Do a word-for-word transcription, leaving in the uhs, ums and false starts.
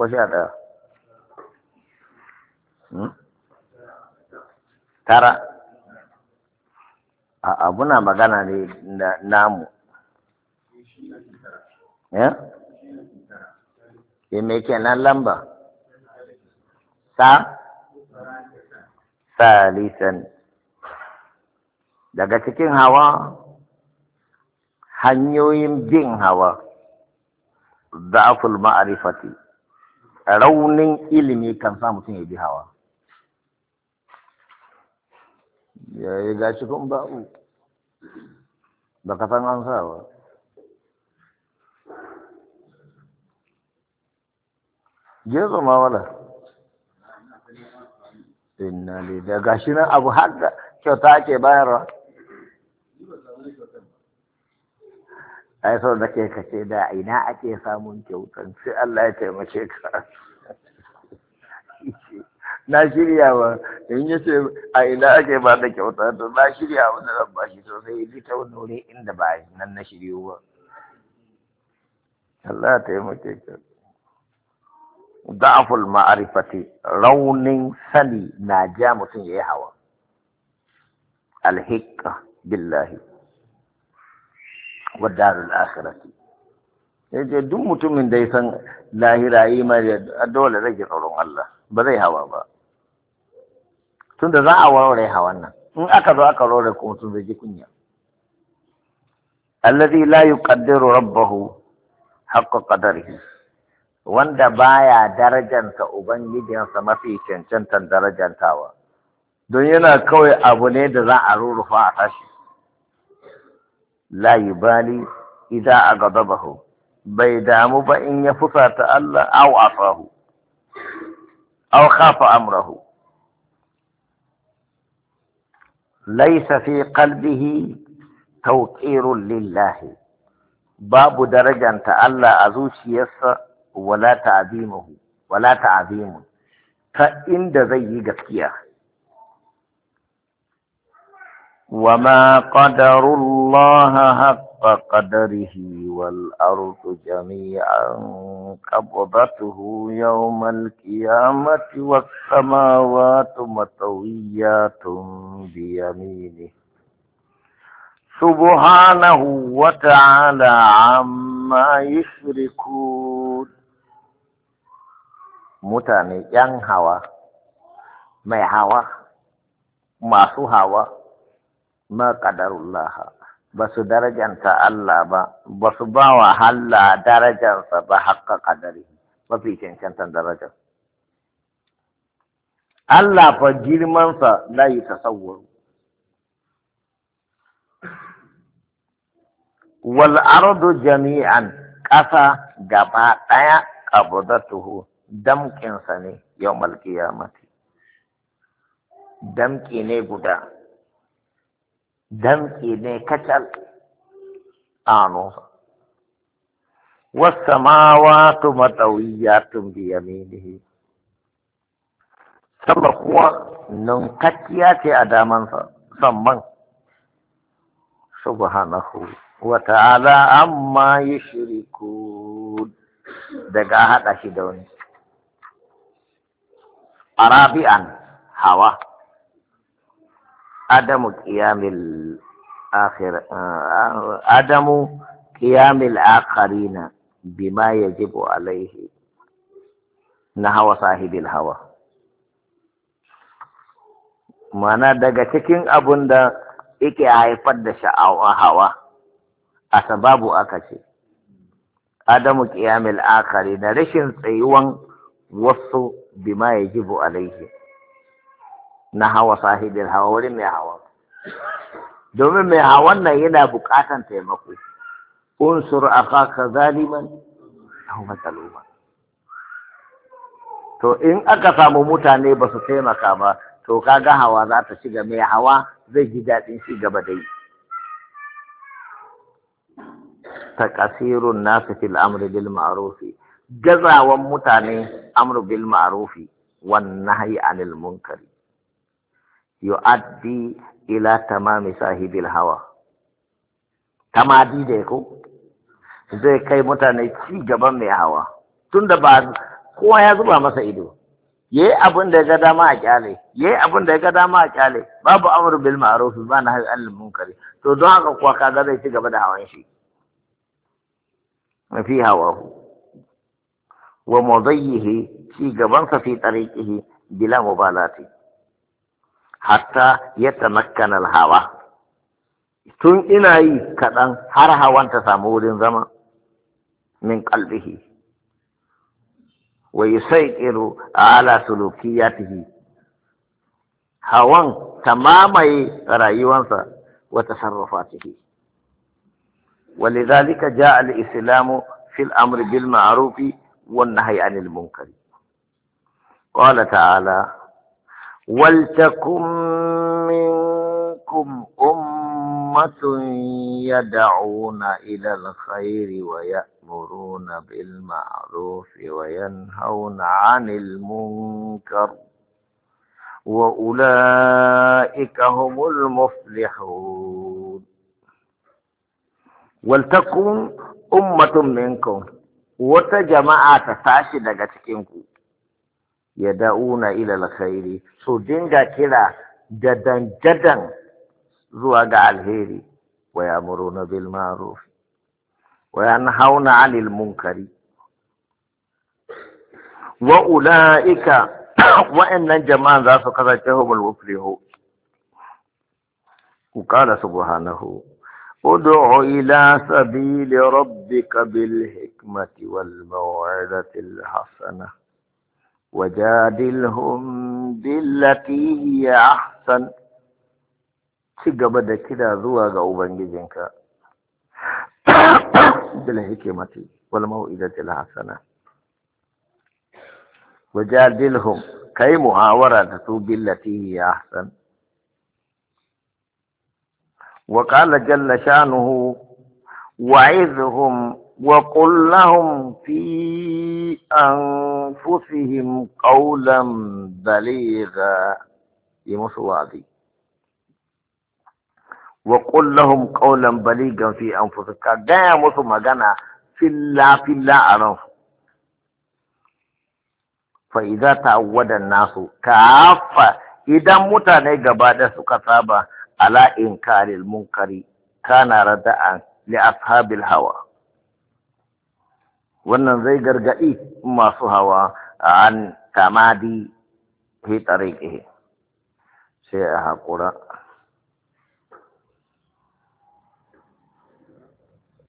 ko sha ɗaya tara a abuna magana ne na namu ya e me kenan lamba sa salisan daga cikin hawa hanyoyin bin hawa za'aful ma'rifati raunin ilimi kan sa mutum ya bi hawa ya yi gashi kun ba'u ba ka san an sa ba jezo ma wala inna li da gashi nan abu har da kyauta ake bayarwa ai sau da ke kace da ina ake samun kyautan sai Allah ya taimake ka na shirya ba in ya ce a ina ake ba da kyauta to na shirya wanda zan ba shi sosai ya bi ta wani wuri inda ba nan na shiryo ba Allah ya taimake ka da'aful ma'arifati raunin sani na ja mutum ya yi hawa alhiqa billahi wa darul akhirati yace duk mutumin da ya san lahira yi mai dole zai ji tsoron Allah ba zai hawa ba tunda za a warware hawan nan in aka zo aka warware kuma mutum zai ji kunya alladhi la yuqaddiru rabbahu haqqa qadarihi wanda baya darajanta ubangijinsa mafi cancantan darajantawa don yana kawai abu ne da za a rurrufa a tashi la yubali idza agadabahu bai damu ba in ya fusata Allah aw asahu aw khafa amrahu laysa fi qalbihi tawqirun lillahi babu darajanta Allah a zuciyarsa wala ta'zimuhu wala ta'zimu ta inda zai yi gaskiya wama qadarullaha haqqa qadarihi wal ardu jami'an qabdatuhu yawmal qiyamati was samawati matawiyatun bi yaminihi subhanahu wa ta'ala amma yushrikun mutane ‘yan hawa, mai hawa, masu hawa, ma ƙadarullah ba su darajanta Allah ba, ba su ba wa Allah darajarsa ba haƙƙa ƙadari, mafi cancantan darajar. Allah fa girmansa la yi tasawwuru. Wal ardu jami'an ƙasa gaba ɗaya qabdatuhu damƙinsa ne yau malkiyamati damƙi ne guda damƙi ne kacal anu wassamawatu matawiyatun bi yaminihi sama kuwa nunkakkiya ce a damansa samman subhanahu wa ta'ala amma yushrikun daga haɗa shi da wani arabi'an hawa adamu qiyamil akhir adamu qiyamil akharina bima yajibu alaihi na hawa sahibil hawa mana daga cikin abun da yake haifar da sha'awa hawa a sababu aka ce adamu qiyamil akharina rashin tsayuwan wasu bima yajibu alaihi na hawa sahibin hawa wurin mai hawa domin mai hawan nan yana buƙatan taimako unsur akaka zaliman aw mazluman to in aka samu mutane ba su taimaka ba to kaga hawa za ta shiga mai hawa zai ji daɗin shi gaba da yi takasirun nasu fil amri bil ma'rufi gazawan mutane amru bil ma'rufi wan nahyi anil munkari yu'addi ila tamami sahibil hawa tamadi da ko zai kai mutane ci gaban mai hawa tunda ba kowa ya zuba masa ido yayi abin da ya ga dama a kyale yayi abin da ya ga dama a kyale babu amru bil ma'ruf ba na hayy al munkari to don haka kuwa kaga zai ci gaba da hawan shi mafi hawahu wa mudayyihi ci gaban sa fi tariqihi bila mubalati hatta yatamakkana al hawa tun ina yi kaɗan har hawan ta samu wurin zama min qalbihi wa yusayqiru ala sulukiyatihi hawan tamamai rayuwansa wa tasarrufatihi ولذلك جاء الإسلام في الأمر بالمعروف والنهي عن المنكر قال تعالى ولتكن منكم أمة يدعون إلى الخير ويأمرون بالمعروف وينهون عن المنكر وأولئك هم المفلحون ولتكن أمة منكم وتجماعة تاشي daga cikinku yad'una ila alkhairi su dinga kira dadan dadan zuwa ga alheri wa ya'muruna bil ma'ruf wa yanhauna 'anil munkari wa ulaika wa'annan jama'an za su kasance humul muflihu ku qala subhanahu ادع إلى سبيل ربك بالحكمة والموعظة الحسنة وجادلهم بالتي هي أحسن تجب كده ذوق أوبنجينك بالحكمة والموعظة الحسنة وجادلهم كي محاورة بالتي هي أحسن وقال جل شانه وعظهم وقل لهم في أنفسهم قولا بليغا يمسوادي وقل لهم قولا بليغا في أنفسك جاء مسو مغانا في الله في الله أعرف فإذا تعود الناس كافة إذا متى غبادة سكسابة على إنكار المنكر كان رداء لأصحاب الهوى wannan zai gargaɗi masu hawa an tamadi fi tariqihi sai a haƙura